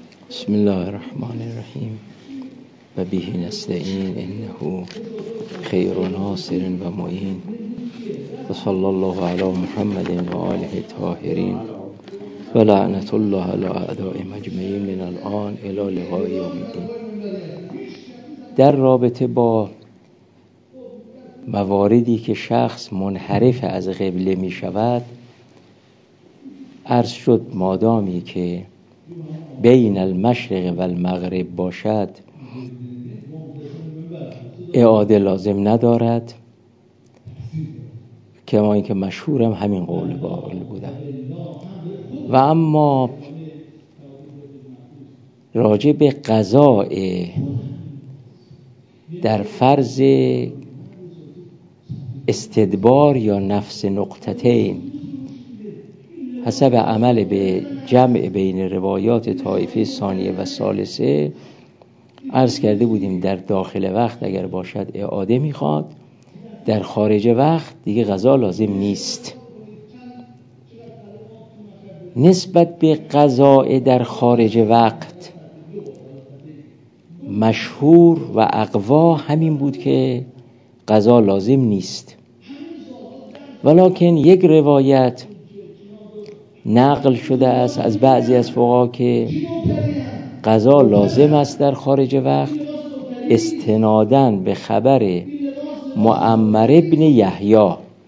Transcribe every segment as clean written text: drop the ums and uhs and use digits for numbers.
بسم الله الرحمن الرحیم و به نستعین انه خیر ناصر و معین و صلی الله علی محمد و آله الطاهرین و لعنت الله علی اعداء مجمعین من الان الی لقاء یوم الدین. در رابطه با مواردی که شخص منحرف از قبله می شود، عرض شد مادامی که بین المشرق و المغرب باشد اعاده لازم ندارد، که ما اینکه مشهورم همین قول باقل بودن. و اما راجع به قضاء در فرض استدبار یا نفس نقطتین حسب عمل به جمع بین روایات طایفه ثانیه و ثالثه عرض کرده بودیم در داخل وقت اگر باشد اعاده میخواد، در خارج وقت دیگه قضا لازم نیست. نسبت به قضاء در خارج وقت مشهور و اقوا همین بود که قضا لازم نیست، ولکن یک روایت نقل شده است از بعضی از فقها که قضا لازم است در خارج وقت، استناداً به خبر معمر ابن یحیی.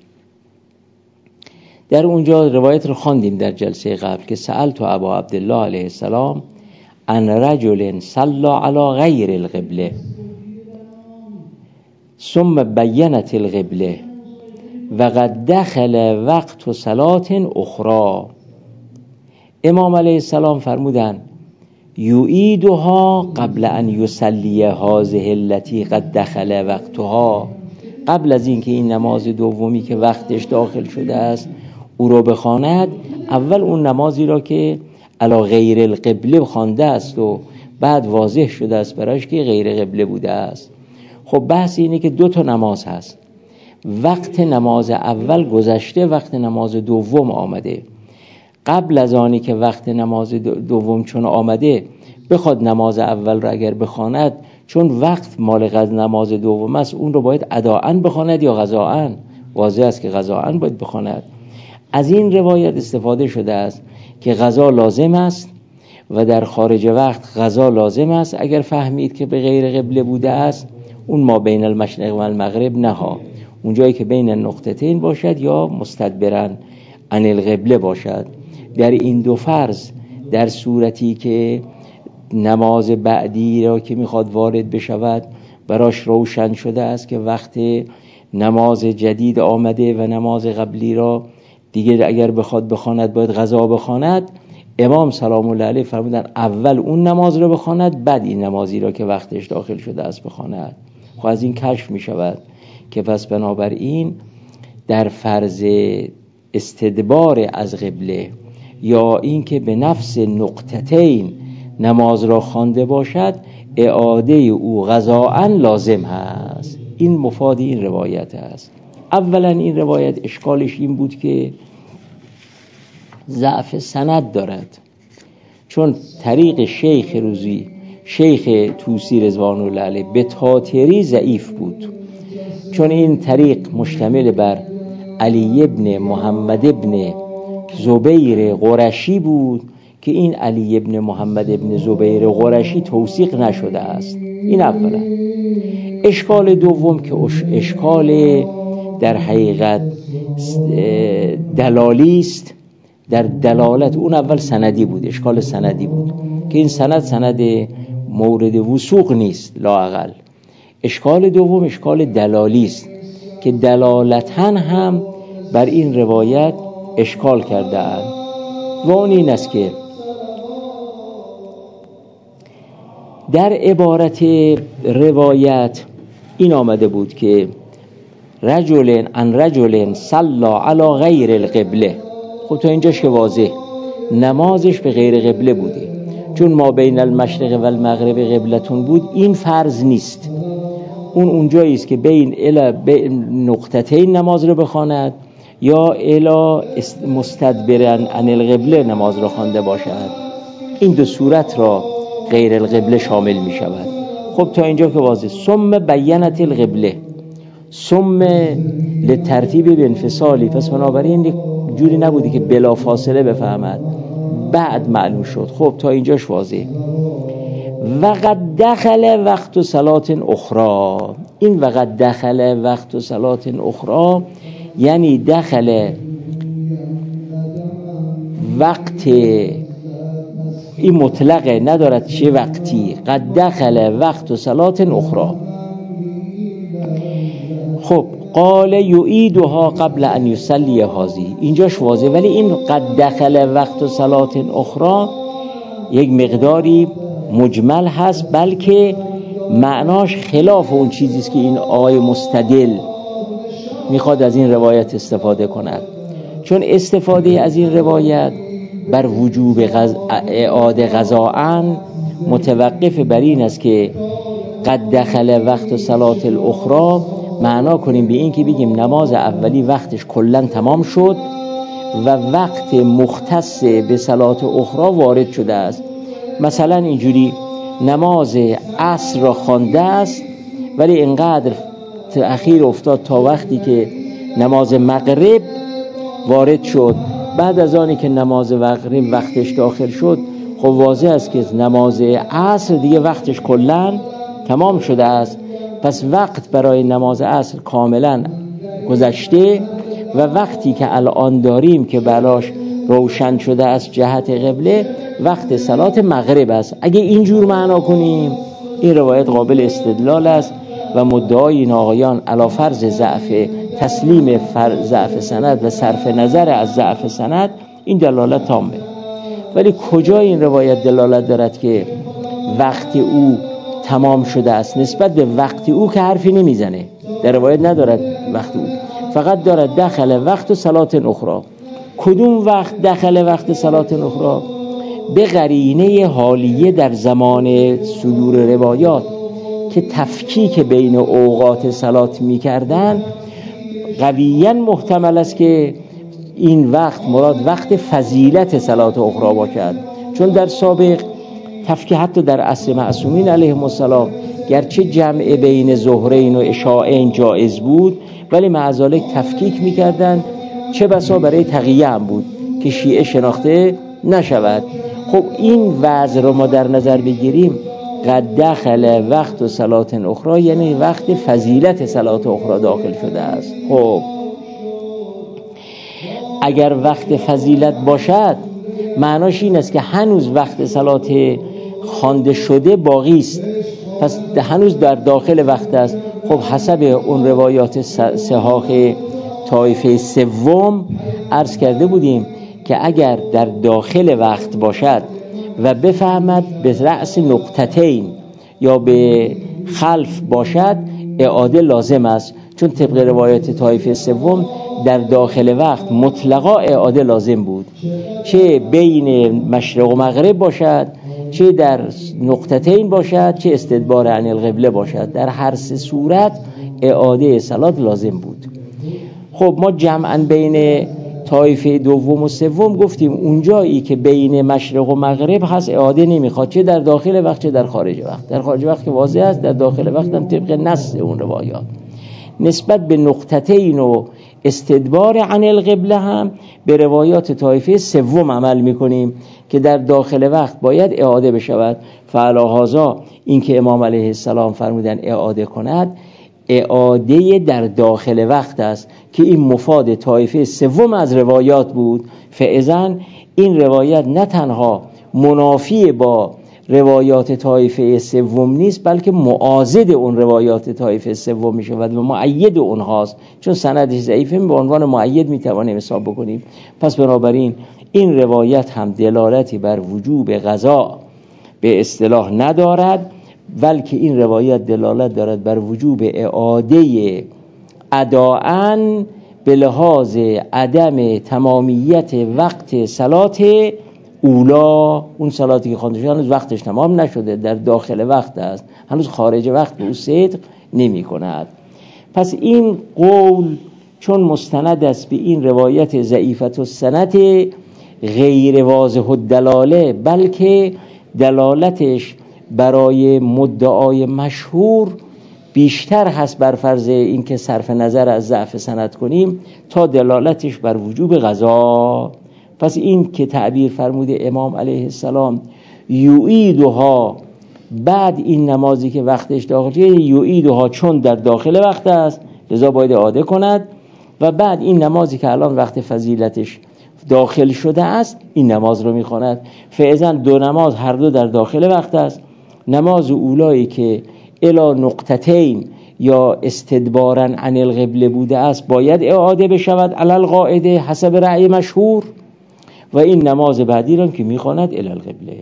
در اونجا روایت رو خواندیم در جلسه قبل که سألت ابا عبدالله علیه السلام عن رجل صلی علی غیر القبله ثم بینت القبله و قد دخل وقت صلاة اخرى. امام علیه السلام فرمودن یعیدها قبل ان یصلی هذه التي قد دخل وقتها، قبل از اینکه این نماز دومی که وقتش داخل شده است او رو بخواند، اول اون نمازی را که علی غیر القبله خوانده است و بعد واضح شده است براش که غیر قبله بوده است. خب بحث اینه که دو تا نماز هست، وقت نماز اول گذشته، وقت نماز دوم آمده. قبل از آنی که وقت نماز دوم چون آمده بخواد نماز اول رو اگر بخواند، چون وقت مال نماز دوم است، اون رو باید اداءً بخواند یا قضاءً؟ واضح است که قضاءً باید بخواند. از این روایت استفاده شده است که قضا لازم است و در خارج وقت قضا لازم است اگر فهمید که به غیر قبله بوده است، اون ما بین المشرق و المغرب نها، اون جایی که بین النقطتین باشد یا مستدبراً عن القبله باشد. در این دو فرض، در صورتی که نماز بعدی را که میخواد وارد بشود براش روشن شده است که وقت نماز جدید آمده و نماز قبلی را دیگه اگر بخواد بخواند باید قضا بخواند، امام سلام الله علیه فرمودن اول اون نماز را بخواند، بعد این نمازی را که وقتش داخل شده است بخواند. خب از این کشف میشود که پس بنابراین در فرض استدبار از قبله یا این که به نفس نقطتین نماز را خوانده باشد، اعاده او قضاءً لازم هست. این مفاد این روایت است. اولا این روایت اشکالش این بود که ضعف سند دارد، چون طریق شیخ طوسی رضوان الله علیه به تاتری ضعیف بود، چون این طریق مشتمل بر علی ابن محمد ابن زبیر قرشی بود که این علی ابن محمد ابن زبیر قرشی توثیق نشده است. این اولا. اشکال دوم که اشکال در حقیقت دلالی است، در دلالت اون اول سندی بود، اشکال سندی بود که این سند مورد وثوق نیست لااقل. اشکال دوم اشکال دلالی است که دلالتاً هم بر این روایت اشکال کرده اند و اون این است که در عبارت روایت این آمده بود که رجل صلی علی غیر القبله. خب تا اینجاش که واضح نمازش به غیر قبله بوده، چون ما بین المشرق و المغرب قبلتون بود، این فرض نیست. اون اونجایی است که بین نقطتین نماز رو بخواند یا الا مستدبرن عن القبله نماز رو خوانده باشد. این دو صورت را غیر القبله شامل می شود. خب تا اینجا که واضح. ثم بینت القبله، ثم لترتیب به انفصالی، پس بنابراین جوری نبودی که بلا فاصله بفهمد، بعد معلوم شد. خب تا اینجاش واضح. وقد دخل وقت صلات اخرى، این وقد دخل وقت صلات اخرى یعنی دخل وقت، این مطلقه ندارد چه وقتی. قد دخل وقت صلات اخرى. خب قال یعیدها قبل ان یصلی هذه، اینجاش واضحه. ولی این قد دخل وقت صلات اخرى یک مقداری مجمل هست، بلکه معناش خلاف اون چیزی است که این آقای مستدل میخواد از این روایت استفاده کند. چون استفاده از این روایت بر وجوب اعاده قضاءً متوقف بر این است که قد دخل وقت صلات الاخرى معنا کنیم به این که بگیم نماز اولی وقتش کلن تمام شد و وقت مختص به صلات اخرى وارد شده است. مثلا اینجوری نماز عصر را خوانده است ولی اینقدر تأخیر افتاد تا وقتی که نماز مغرب وارد شد. بعد از آنی که نماز مغرب وقتش داخل شد، خب واضح است که نماز عصر دیگه وقتش کلن تمام شده است. پس وقت برای نماز عصر کاملا گذشته و وقتی که الان داریم که براش روشن شده است جهت قبله، وقت صلات مغرب است. اگه اینجور معنا کنیم این روایت قابل استدلال است و مدعای این آقایان علی فرض ضعف تسلیم ضعف سند و صرف نظر از ضعف سند این دلالت تامه. ولی کجا این روایت دلالت دارد که وقت او تمام شده است؟ نسبت به وقت او که حرفی نمیزنه، در روایت ندارد وقت او، فقط دارد دخل وقت صلات اخرى. کدوم وقت دخل وقت صلات اخرى؟ به قرینه حالیه در زمان صدور روایات که تفکیک بین اوقات صلات می‌کردن، قویاً محتمل است که این وقت مراد وقت فضیلت صلات اخرى باشد. چون در سابق تفکیک حتی در عصر معصومین علیهم السلام گرچه جمع بین ظهرین و عشاءین جایز بود، ولی مع ذلک تفکیک می‌کردند، چه بسا برای تقیه هم بود که شیعه شناخته نشود. خب این وضع رو ما در نظر بگیریم، قد دخل وقت صلات اخرى یعنی وقت فضیلت صلات اخرى داخل شده است. خب اگر وقت فضیلت باشد معناش این است که هنوز وقت صلات خوانده شده باقی است، پس هنوز در داخل وقت است. خب حسب اون روایات صحاح طایفه سوم عرض کرده بودیم که اگر در داخل وقت باشد و بفهمد به رأس نقطتین یا به خلف باشد اعاده لازم است، چون طبق روایت طایفه سوم در داخل وقت مطلقا اعاده لازم بود، چه بین مشرق و مغرب باشد، چه در نقطتین باشد، چه استدبار عن القبله باشد، در هر سه صورت اعاده صلات لازم بود. خب ما جمعاً بین طایفه دوم و سوم گفتیم اونجایی که بین مشرق و مغرب هست اعاده نمیخواد، چه در داخل وقت چه در خارج وقت. در خارج وقت که واضح است، در داخل وقت هم طبق نص اون روایات نسبت به نقطتین و استدبار عن القبله هم به روایات طایفه سوم عمل میکنیم که در داخل وقت باید اعاده بشود. فعلی هذا این که امام علیه السلام فرمودن اعاده کند، اعاده در داخل وقت است که این مفاد طایفه سوم از روایات بود. فاذن این روایت نه تنها منافی با روایات طایفه سوم نیست، بلکه معاضد اون روایات طایفه سوم می شود و مؤید اونهاست، چون سندش ضعیفه به عنوان مؤید می توانیم حساب بکنیم. پس بنابراین این روایت هم دلالتی بر وجوب قضا به اصطلاح ندارد، بلکه این روایت دلالت دارد بر وجوب اعاده اداءً به لحاظ عدم تمامیت وقت صلات اولا. اون صلاتی که خوانده شده هنوز وقتش تمام نشده، در داخل وقت است، هنوز خارج وقت به او صدق نمی کند. پس این قول چون مستند است به این روایت ضعیفت السند غیر واضح الدلاله، بلکه دلالتش برای مدعای مشهور بیشتر هست بر فرض اینکه صرف نظر از ضعف سند کنیم تا دلالتش بر وجوب قضا. پس این که تعبیر فرموده امام علیه السلام یعیدها، بعد این نمازی که وقتش داخلیه یعیدها چون در داخل وقت است لذا باید اعاده کند، و بعد این نمازی که الان وقت فضیلتش داخل شده است این نماز رو میخواند. فعضاً دو نماز هر دو در داخل وقت است. نماز اولایی که الی نقطتین یا استدباراً عن القبله بوده است باید اعاده بشود علی القاعده حسب رأی مشهور، و این نماز بعدی رو که میخواند الی القبله.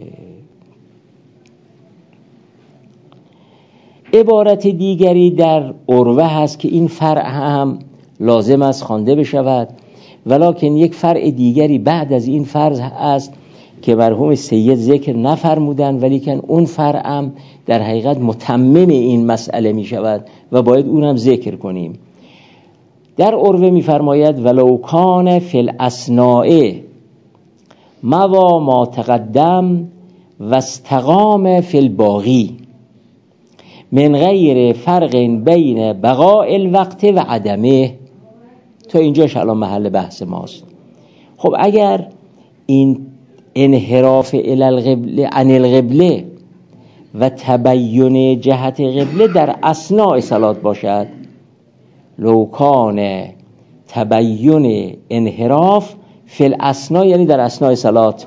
عبارت دیگری در عروه هست که این فرع هم لازم است خوانده بشود، ولکن یک فرع دیگری بعد از این فرض است که مرحوم سید ذکر نفرمودن، ولیکن اون فرع هم در حقیقت متمم این مسئله می شود و باید اونم ذکر کنیم. در عروه می فرماید ولو کان فی الاسناء موا ما تقدم و استقام فی الباقی من غیر فرق بین بقاء الوقت و عدمه. تا اینجاش الان محل بحث ماست. خب اگر این انحراف عن القبله و تبین جهت قبله در اثناء صلات باشد، لو کان تبین انحراف فی الاثناء یعنی در اثناء صلات،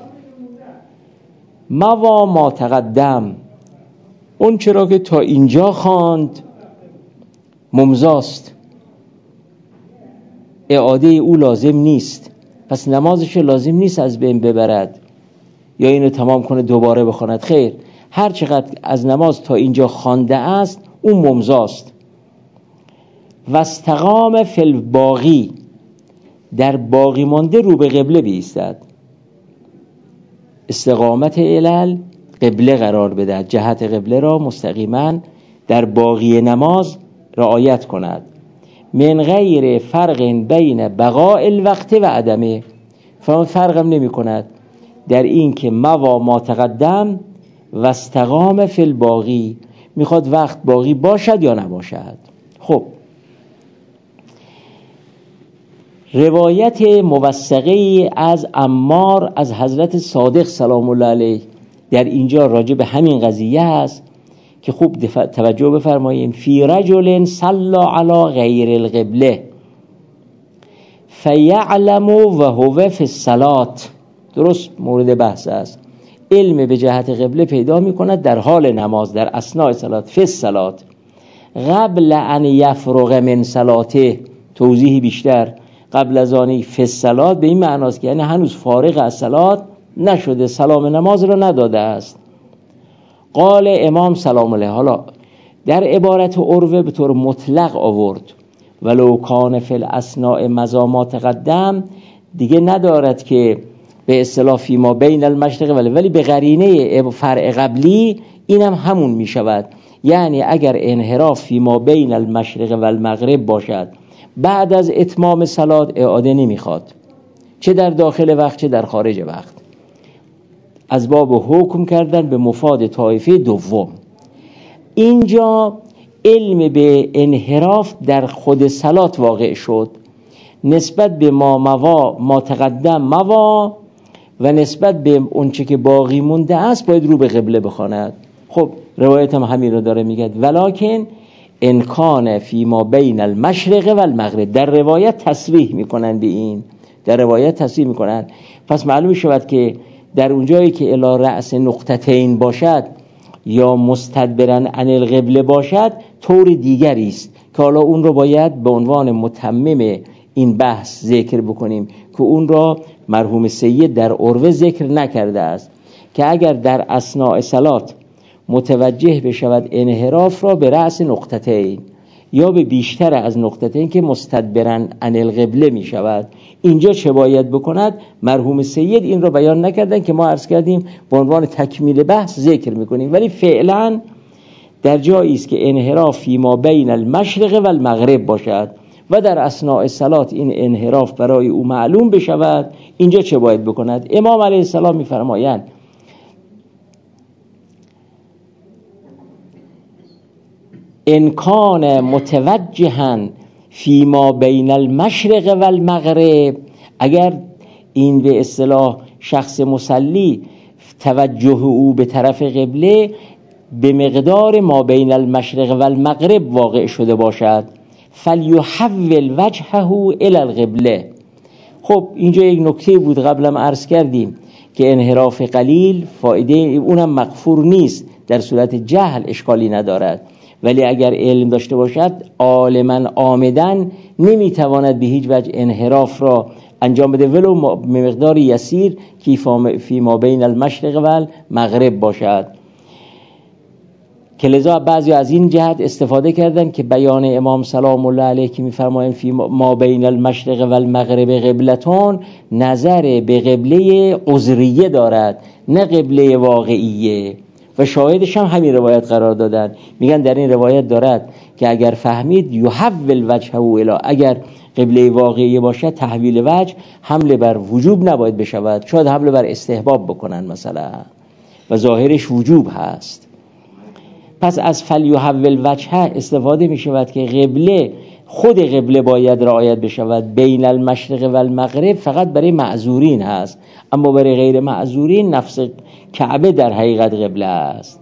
موا ما تقدم اون چرا که تا اینجا خواند ممضاست، اعاده او لازم نیست، پس نمازش لازم نیست از بین ببرد یا اینو تمام کنه دوباره بخواند. خیر، هر چقدر از نماز تا اینجا خوانده است اون ممضاست. و استقام فی الباقی، در باقی مانده رو به قبله بایستد، استقامت علل قبله قرار بدهد، جهت قبله را مستقیما در باقی نماز رعایت کند. من غیر فرق بین بقاء الوقت و عدمه، فرقم نمی کند در این که موا ما تقدم و استقام فی الباقی، میخواد وقت باقی باشد یا نباشد. خب روایت موثقه از عمار از حضرت صادق سلام الله علیه در اینجا راجع به همین قضیه است که خوب توجه بفرمایید. فی رجل صلی علی غیر القبله فیعلم و هو فی الصلات، درست مورد بحث است. علم به جهت قبله پیدا می کند در حال نماز، در اثناء صلات، فی الصلات، قبل ان یفرغ من صلاته. توضیح بیشتر، قبل از آن فی الصلات به این معناست که یعنی هنوز فارغ از صلات نشده، سلام نماز را نداده است. قال امام سلام الله، حالا در عبارت عروه به طور مطلق آورد ولو کان فی الاثناء مضی ما تقدم، دیگه ندارد که به اصطلاح فیما بین المشرق ولی به قرینه فرع قبلی اینم همون می شود. یعنی اگر انحراف فیما بین المشرق و المغرب باشد بعد از اتمام صلات اعاده نمیخواد، چه در داخل وقت چه در خارج وقت، از باب حکم کردن به مفاد طایفه دوم. اینجا علم به انحراف در خود صلات واقع شد، نسبت به ما تقدم موا و نسبت به اونچه که باقی مونده است باید رو به قبله بخواند. خب روایت هم همین رو داره میگه ولکن ان کان فی ما بین المشرق و المغرب، در روایت تصریح میکنن به این، در روایت تصریح میکنن. پس معلوم شود که در اونجایی که الی رأس نقطتین باشد یا مستدبراً عن القبله باشد طور دیگری است که حالا اون رو باید به عنوان متمم این بحث ذکر بکنیم که اون را مرحوم سید در عروه ذکر نکرده است، که اگر در اثناء صلات متوجه بشود انحراف را به رأس نقطتین یا به بیشتر از نقطتین که مستدبراً عن القبله می شود، اینجا چه باید بکند؟ مرحوم سید این را بیان نکردن که ما عرض کردیم به عنوان تکمیل بحث ذکر میکنیم، ولی فعلا در جایی است که انحراف فی ما بین المشرق و المغرب باشد و در اثناء صلات این انحراف برای او معلوم بشود، اینجا چه باید بکند؟ امام علیه السلام می‌فرمایند ان کان متوجها فی ما بین المشرق و المغرب، اگر این به اصطلاح شخص مصلی توجه او به طرف قبله به مقدار ما بین المشرق و المغرب واقع شده باشد، فلیحول وجهه الی القبله. خب اینجا یک نکته بود قبلا عرض کردیم که انحراف قلیل فایده اونم مغفور نیست، در صورت جهل اشکالی ندارد، ولی اگر علم داشته باشد عالما عامدن نمیتواند به هیچ وجه انحراف را انجام بده ولو مقدار یسیر که فی ما بین المشرق و المغرب باشد. که لذا بعضی از این جهت استفاده کردن که بیان امام سلام الله علیه که میفرمایند فی ما بین المشرق و المغرب قبلتون نظر به قبله عذریه دارد نه قبله واقعیه، و شاهدش هم همین روایت قرار دادن. میگن در این روایت دارد که اگر فهمید یحول وجهه الی، اگر قبله واقعی باشد تحویل وجه حمله بر وجوب نباید بشود، شاید حمله بر استحباب بکنن مثلا، و ظاهرش وجوب هست. پس از فلیحول وجهه استفاده می شود که قبله، خود قبله باید رعایت بشود. بین المشرق و المغرب فقط برای معذورین هست، اما برای غیر معذورین نفس کعبه در حقیقت قبله است.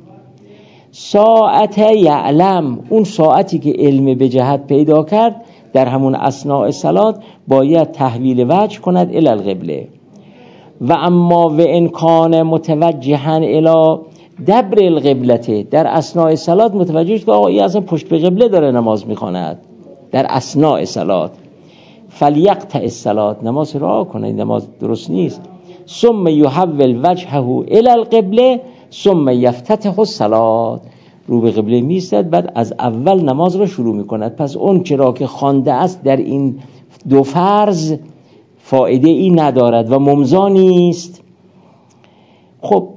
ساعت یعلم، اون ساعتی که علم به جهت پیدا کرد در همون اثناء صلات باید تحویل وجه کند الی القبله. و اما و ان کان متوجها الی دبر القبلته، در اثناء صلات متوجه شد که آقا این اصلا پشت به قبله داره نماز میخواند در اثناء صلات، فلیقطع الصلات، نماز رها کنه، نماز درست نیست. ثم یحول وجهه الی القبله ثم یفتتح الصلات، رو به قبله میستد بعد از اول نماز را شروع میکند. پس اون چرا که خوانده است در این دو فرض فایده ای ندارد و ممضا نیست. خب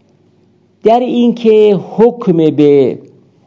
در این که حکم به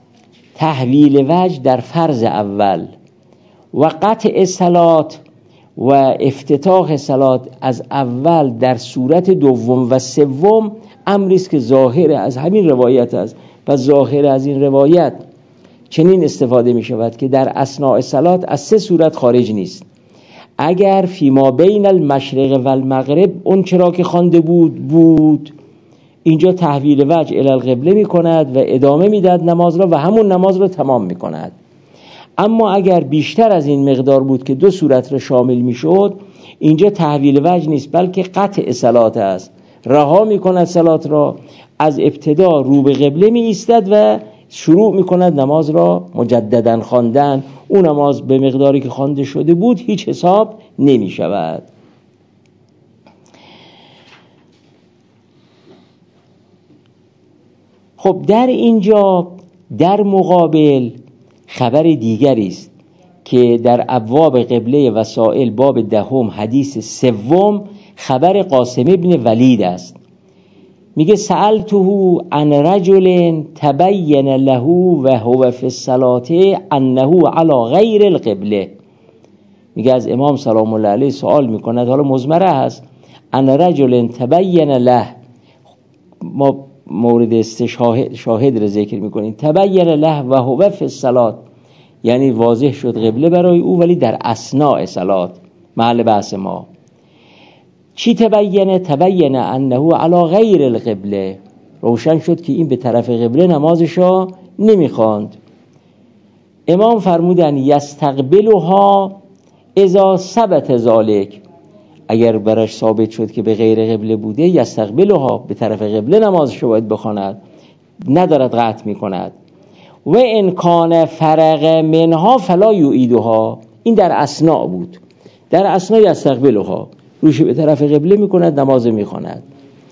تحویل وجه در فرض اول و قطع صلات و افتتاح صلات از اول در صورت دوم و سوم امری است که ظاهر از همین روایت است. و ظاهر از این روایت چنین استفاده می شود که در اثناء صلات از سه صورت خارج نیست. اگر فی ما بین المشرق و المغرب اون چرا که خوانده بود اینجا تحویل وجه الی القبله می کند و ادامه می داد نماز را و همون نماز را تمام می کند. اما اگر بیشتر از این مقدار بود که دو صورت را شامل می شد، اینجا تحویل وجه نیست بلکه قطع صلات است. رها می کند صلات را، از ابتدا رو به قبله می ایستد و شروع می کند نماز را مجددا خواندن. اون نماز به مقداری که خوانده شده بود هیچ حساب نمی شود. خب در اینجا در مقابل خبر دیگری است که در ابواب قبله وسائل باب دهم حدیث سوم خبر قاسم ابن ولید است. میگه سألته عن رجل تبین له و هو فی الصلاة انه علی غیر القبله. میگه از امام سلام الله علیه سوال میکند، حالا مضمره هست، عن رجل تبین له، ما مورد شاهد رو ذکر میکنیم، تبین له و هو فی الصلاة، یعنی واضح شد قبله برای او ولی در اثناء صلات، محل بحث ما. چی تبینه؟ تبینه انه علی غیر القبله، روشن شد که این به طرف قبله نمازشو نمیخواند. امام فرمودن یستقبلها اذا ثبت ذلک، اگر برش ثابت شد که به غیر قبله بوده یستقبلها، به طرف قبله نمازشو باید بخواند، ندارد قطع میکند. و ان کان فرغ منها فلا یعیدها، این در اثناء بود، در اثناء یستقبلها، روش به طرف قبله میکند نماز میخواند.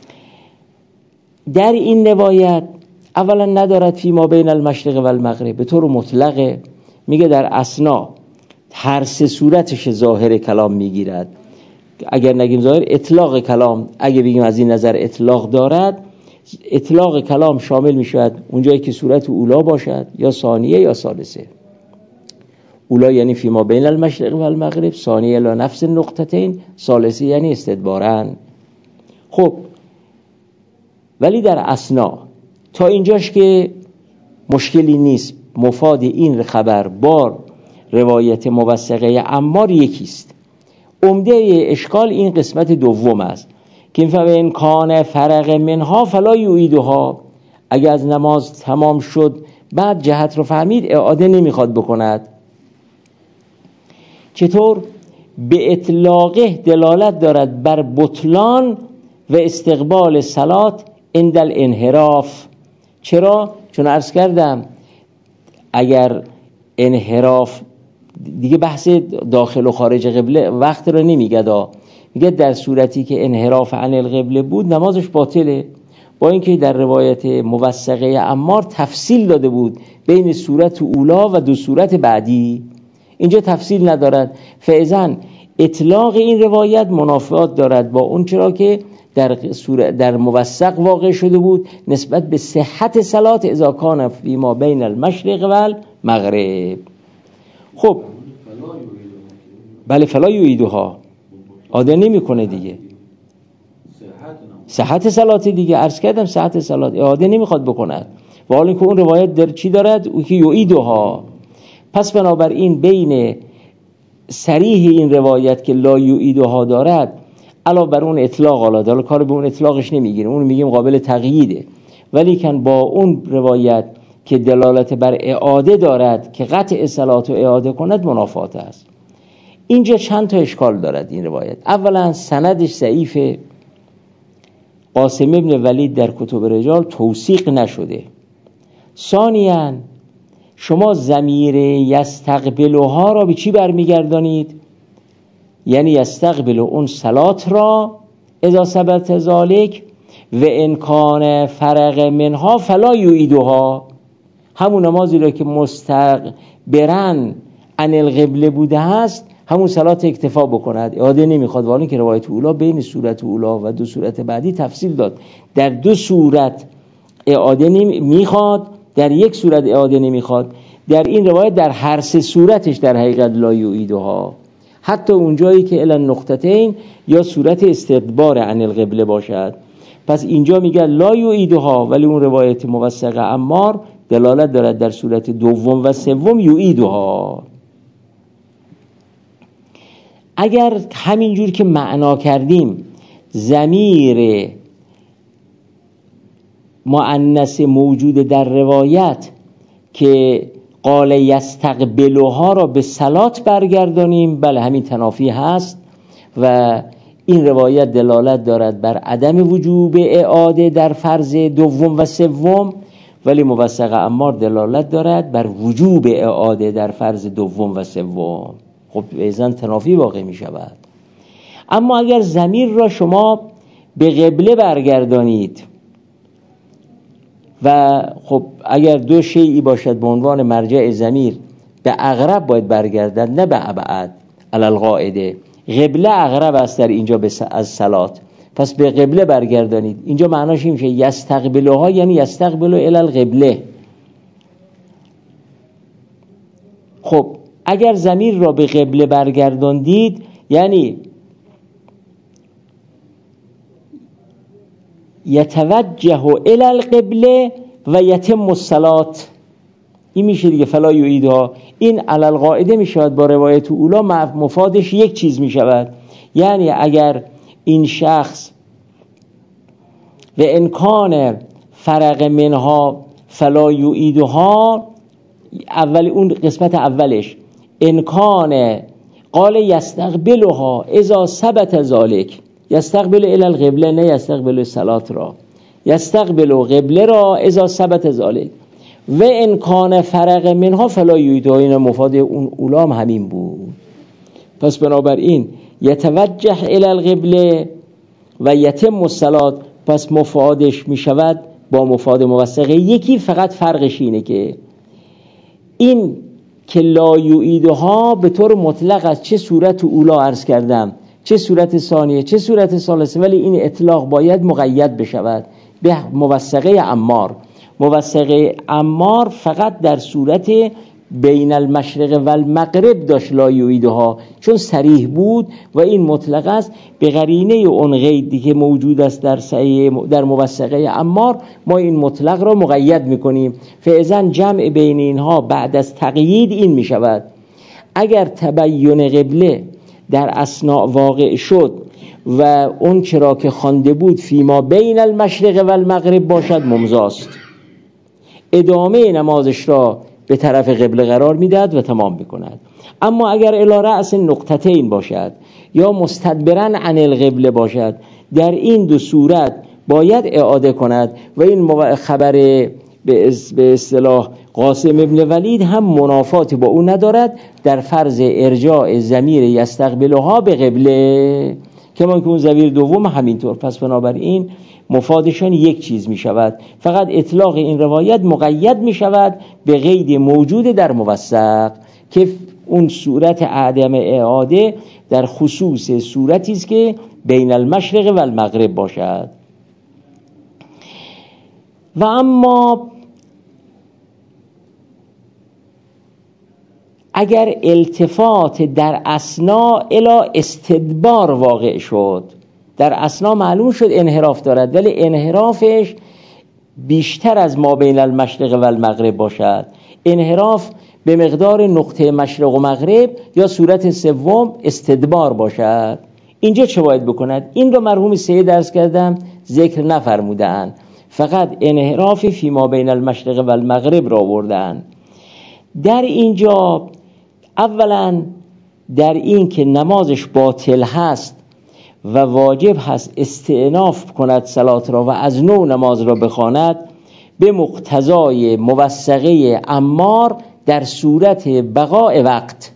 در این روایت اولا ندارد فی ما بین المشرق و المغرب، به طور مطلقه میگه در اثناء، هر سه صورتش ظاهر کلام میگیرد. اگر نگیم ظاهر، اطلاق کلام، اگه بگیم از این نظر اطلاق دارد، اطلاق کلام شامل میشود اونجایی که صورت اولا باشد یا ثانیه یا ثالثه. اولا یعنی فیما بین المشرق و المغرب، ثانی الی نفس نقطتین، ثالثی یعنی استدبارا. خب ولی در اثنا تا اینجاش که مشکلی نیست، مفاد این خبر با روایت موثقه عمار یکیست. عمده اشکال این قسمت دوم است که این کان فرق منها فلا یعیدها، اگر از نماز تمام شد بعد جهت رو فهمید اعاده نمیخواد بکند. چطور؟ به اطلاقه دلالت دارد بر بطلان و استقبال صلات عند الانحراف. چرا؟ چون عرض کردم اگر انحراف دیگه بحث داخل و خارج قبله وقت رو نمیگه، میگه در صورتی که انحراف عن القبله بود نمازش باطله، با اینکه در روایت موثقه عمار تفصیل داده بود بین صورت اولا و دو صورت بعدی، اینجا تفصیل ندارد. فاذا اطلاق این روایت منافات دارد با اون چرا که در موثق واقع شده بود نسبت به صحت صلات اذا کان فیما بین المشرق و المغرب. خب بله فلا یعیدها، عاده نمیکنه دیگه، صحت صلات دیگه، عرض کردم صحت صلات اعاده نمیخواد بکند، و حالا که اون روایت در چی دارد؟ او که یعیدها. پس بنابراین بین صریح این روایت که لا یعیدها دارد علاوه بر اون اطلاق، حالا کار به اون اطلاقش نمیگیره، اون میگیم قابل تقییده، ولی کن با اون روایت که دلالت بر اعاده دارد که قطع صلات و اعاده کند منافات است. اینجا چند تا اشکال دارد این روایت. اولا سندش ضعیفه، قاسم ابن ولید در کتب رجال توثیق نشده. ثانیاً شما ضمیر یستقبلها را به چی برمیگردانید؟ یعنی یستقبل اون صلات را اذا ثبت ذالک و ان کان فرق منها فلا یعیدها، همون نمازی را که مستقبرن عن القبله بوده است همون صلات اکتفا بکند، اعاده نمیخواد. ولی که روایت اولا بین صورت اولا و دو صورت بعدی تفصیل داد، در دو صورت اعاده نمیخواد، در یک صورت اعاده نمیخواد. در این روایت در هر سه صورتش در حقیقت لا یعیدها، حتی اونجایی که الی نقطتین یا صورت استدبار عن القبله باشد. پس اینجا میگه لا یعیدها، ولی اون روایت موثقه عمار دلالت دارد در صورت دوم و سوم یعیدها. اگر همینجور که معنا کردیم ضمیر مؤنث موجود در روایت که قال یستقبلها را به صلات برگردانیم، بله همین تنافی هست و این روایت دلالت دارد بر عدم وجوب اعاده در فرض دوم و سوم، ولی موثق عمار دلالت دارد بر وجوب اعاده در فرض دوم و سوم. خب ایزن تنافی واقع می شود. اما اگر ضمیر را شما به قبله برگردانید و خب اگر دو شیئی باشد به عنوان مرجع ضمیر به اقرب باید برگردد نه به ابعد، علی القاعده قبله اقرب است در اینجا از صلات، پس به قبله برگردانید. اینجا معناش این میشه یستقبلها یعنی یستقبلو الی القبله. خب اگر ضمیر را به قبله برگرداندید یعنی یتوجه الی القبله و یتم الصلات، این میشه دیگه فلا یعیدها. این علی القاعده میشود با روایت اولا مفادش یک چیز میشود، یعنی اگر این شخص و امکان فرق منها فلا یعیدها، اول اون قسمت اولش امکان قال یستقبلها اذا ثبت ذالک، یستقبل الی القبله نه یستقبل صلات را، یستقبل قبله را اذا ثبت ذالک و امکان فرق منها فلا یعیدها، این مفاد اون اولام همین بود. پس بنابراین یتوجه الی القبله و یتم الصلات، پس مفادش می شود با مفاد موثقه یکی، فقط فرقش اینه که این که لا یعیدها به طور مطلق از چه صورت اولا عرض کردم، چه صورت ثانیه، چه صورت ثالثه، ولی این اطلاق باید مقید بشود به موثقه عمار. موثقه عمار فقط در صورت بین المشرق و المغرب داشت لا یعیدها، چون صریح بود و این مطلق است. به قرینه اون قیدی که موجود است در موثقه عمار ما این مطلق را مقید میکنیم. فاذا جمع بین اینها بعد از تقیید این میشود اگر تبیین قبله در اثناء واقع شد و اون چرا که خوانده بود فیما بین المشرق و المغرب باشد ممضاست، ادامه نمازش را به طرف قبله قرار میدهد و تمام میکند. اما اگر الی رأس نقطتین باشد یا مستدبرا عن القبله باشد، در این دو صورت باید اعاده کند و این خبر به اصطلاح قاسم ابن ولید هم منافاتی با او ندارد در فرض ارجاع ضمیر یستقبلها به قبله، کما که اون ضمیر دوم همینطور. پس بنابراین مفادشان یک چیز می شود، فقط اطلاق این روایت مقید می شود به قید موجود در موثق که اون صورت عدم اعاده در خصوص صورتی است که بین المشرق و المغرب باشد. و اما اگر التفات در اثناء الی استدبار واقع شد، در اثناء معلوم شد انحراف دارد ولی انحرافش بیشتر از ما بین المشرق و المغرب باشد، انحراف به مقدار نقطه مشرق و مغرب یا صورت سوم استدبار باشد، اینجا چه باید بکند؟ این رو مرحوم سید درس کردم ذکر نفرمودند، فقط انحراف فیما بین المشرق و المغرب را آوردند. در اینجا اولا در این که نمازش باطل هست و واجب هست استئناف کند صلات را و از نو نماز را بخواند، به مقتضای موثقه عمار در صورت بقاء وقت،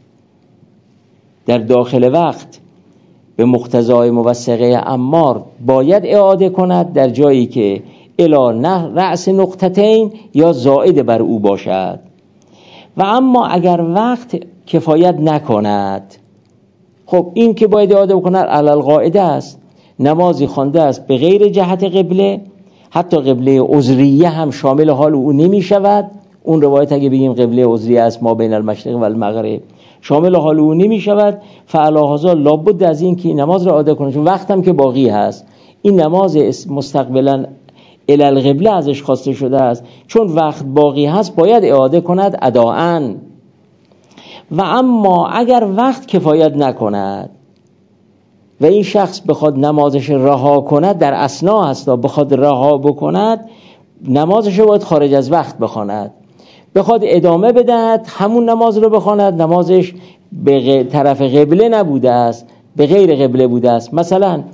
در داخل وقت به مقتضای موثقه عمار باید اعاده کند در جایی که الی رأس نقطتین یا زائد بر او باشد. و اما اگر وقت کفایت نکند، خب این که باید اعاده بکند علی القاعده است، نمازی خوانده است به غیر جهت قبله، حتی قبله عذریه هم شامل حال او نمی شود. اون روایت اگه بگیم قبله عذریه است ما بین المشرق و المغرب شامل حال او نمی شود، فعلی هذا لابد از این که نماز را اعاده کنه، چون وقت هم که باقی هست. این نماز مستقبلا الی القبله ازش خواسته شده است، چون وقت باقی هست باید اعاده کند اداءً. و اما اگر وقت کفایت نکند و این شخص بخواد نمازش رها کند، در اثناء هست بخواد رها بکند، نمازش رو باید خارج از وقت بخواند. بخواد ادامه بدهد همون نماز رو بخواند، نمازش به طرف قبله نبوده است، به غیر قبله بوده است. مثلا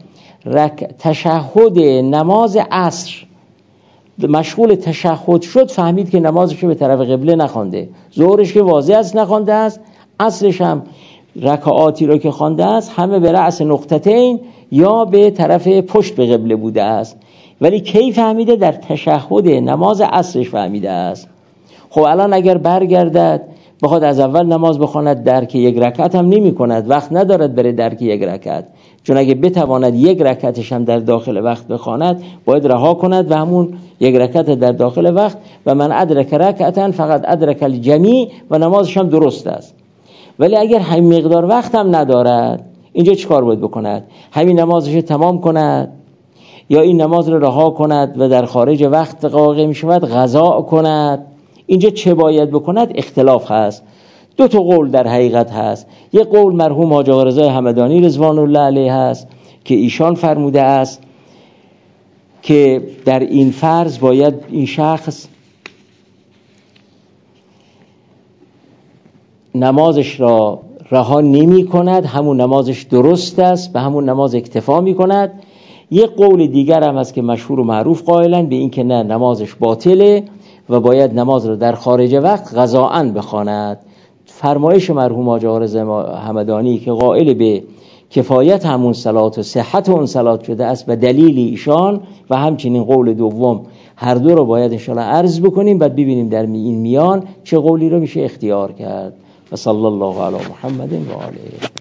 تشهد نماز عصر مشغول تشهد شد، فهمید که نمازش به طرف قبله نخوانده، ظهرش که واضح است نخوانده است، عصرش هم رکعاتی رو که خوانده است همه به رأس نقطتین یا به طرف پشت به قبله بوده است، ولی کی فهمیده؟ در تشهد نماز عصرش فهمیده است. خب الان اگر برگردد بخواد از اول نماز بخواند، درک یک رکعت هم نمی کند، وقت ندارد برای درک یک رکعت، چون اگه بتواند یک رکعتش هم در داخل وقت بخواند باید رها کند و همون یک رکعت در داخل وقت، و من ادرک رکعتن فقط ادرک الجمیع، و نمازش هم درست است. ولی اگر همین مقدار وقت هم ندارد، اینجا چیکار باید بکند؟ همین نمازش رو تمام کند یا این نماز رو رها کند و در خارج وقت واقع می شود قضا کند؟ اینجا چه باید بکند؟ اختلاف هست. دو تا قول در حقیقت هست. یک قول مرحوم حاج آقا رضا همدانی رضوان الله علیه هست که ایشان فرموده است که در این فرض باید این شخص نمازش را رها نمی کند، همون نمازش درست است، به همون نماز اکتفا می کند. یک قول دیگر هم هست که مشهور و معروف قائلن به این که نه، نمازش باطله و باید نماز را در خارج وقت قضاءً بخواند. فرمایش مرحوم حاج آقا رضا همدانی که قائل به کفایت همون صلات و صحت اون صلات شده است و دلیل ایشان و همچنین قول دوم، هر دو رو باید انشاءالله عرض بکنیم، بعد ببینیم در این میان چه قولی رو میشه اختیار کرد. و صلی الله علی محمد و آله.